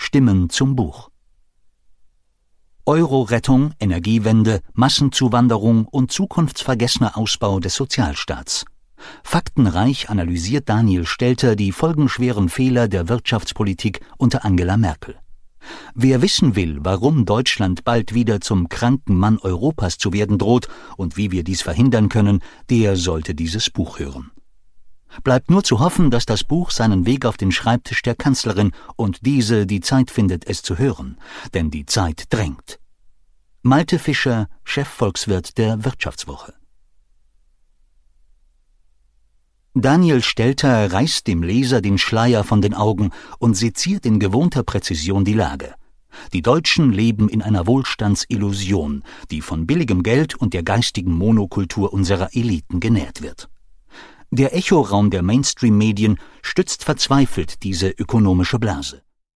Stimmen zum Buch. Euro-Rettung, Energiewende, Massenzuwanderung und zukunftsvergessener Ausbau des Sozialstaats. Faktenreich analysiert Daniel Stelter die folgenschweren Fehler der Wirtschaftspolitik unter Angela Merkel. Wer wissen will, warum Deutschland bald wieder zum kranken Mann Europas zu werden droht und wie wir dies verhindern können, der sollte dieses Buch hören. Bleibt nur zu hoffen, dass das Buch seinen Weg auf den Schreibtisch der Kanzlerin und diese die Zeit findet, es zu hören, denn die Zeit drängt. Malte Fischer, Chefvolkswirt der Wirtschaftswoche. Daniel Stelter reißt dem Leser den Schleier von den Augen und seziert in gewohnter Präzision die Lage. Die Deutschen leben in einer Wohlstandsillusion, die von billigem Geld und der geistigen Monokultur unserer Eliten genährt wird. Der Echoraum der Mainstream-Medien stützt verzweifelt diese ökonomische Blase.